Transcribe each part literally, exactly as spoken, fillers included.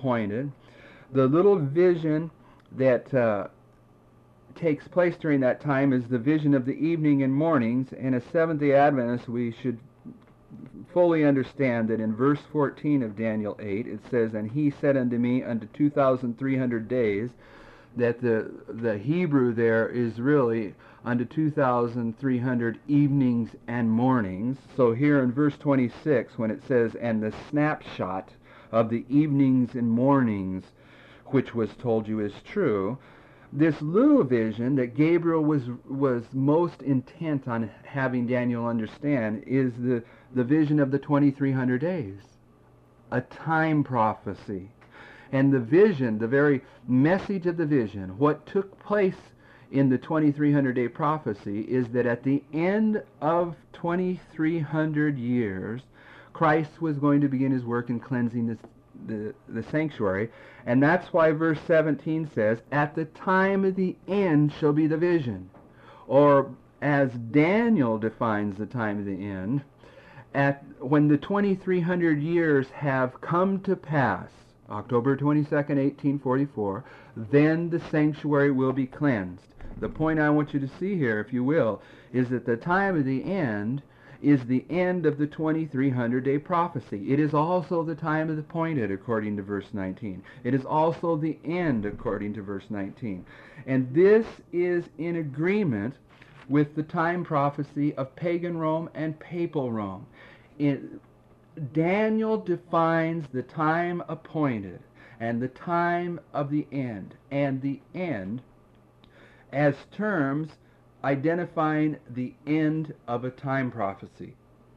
appointed. The little vision that uh, takes place during that time is the vision of the evening and mornings, and as Seventh-day Adventists we should fully understand that in verse fourteen of Daniel eight it says, "And he said unto me, unto two thousand three hundred days," that the the Hebrew there is really unto two thousand three hundred evenings and mornings. So here in verse twenty-six, when it says, "And the snapshot of the evenings and mornings which was told you is true," this little vision that Gabriel was was most intent on having Daniel understand is the, the vision of the twenty-three hundred days, a time prophecy. And the vision, the very message of the vision, what took place in the twenty-three hundred day prophecy is that at the end of twenty-three hundred years, Christ was going to begin his work in cleansing this The, the sanctuary, and that's why verse seventeen says, "At the time of the end shall be the vision," or as Daniel defines the time of the end, at when the twenty-three hundred years have come to pass, October twenty-second, eighteen forty-four, then the sanctuary will be cleansed. The point I want you to see here, if you will, is that the time of the end is the end of the twenty-three hundred day prophecy. It is also the time of the appointed, according to verse nineteen. It is also the end, according to verse nineteen. And this is in agreement with the time prophecy of pagan Rome and papal Rome. In, Daniel defines the time appointed and the time of the end, and the end as terms identifying the end of a time prophecy.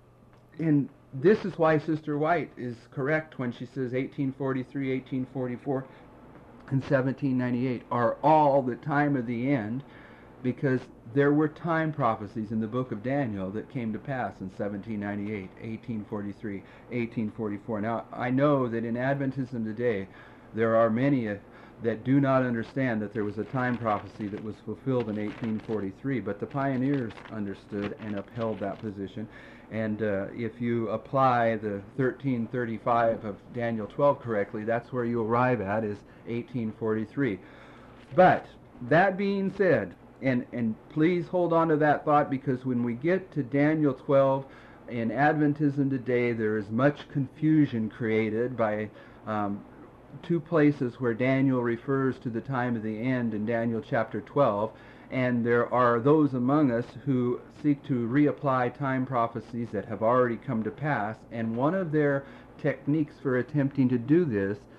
And this is why Sister White is correct when she says eighteen forty-three, eighteen forty-four, and seventeen ninety-eight are all the time of the end, because there were time prophecies in the book of Daniel that came to pass in seventeen ninety-eight, eighteen forty-three, eighteen forty-four. Now, I know that in Adventism today, there are many uh, that do not understand that there was a time prophecy that was fulfilled in eighteen forty-three, but the pioneers understood and upheld that position. And uh, if you apply the thirteen thirty-five of Daniel twelve correctly, that's where you arrive at, is eighteen forty-three. But that being said, and, and please hold on to that thought, because when we get to Daniel twelve, in Adventism today, there is much confusion created by um, two places where Daniel refers to the time of the end in Daniel chapter twelve, and there are those among us who seek to reapply time prophecies that have already come to pass, and one of their techniques for attempting to do this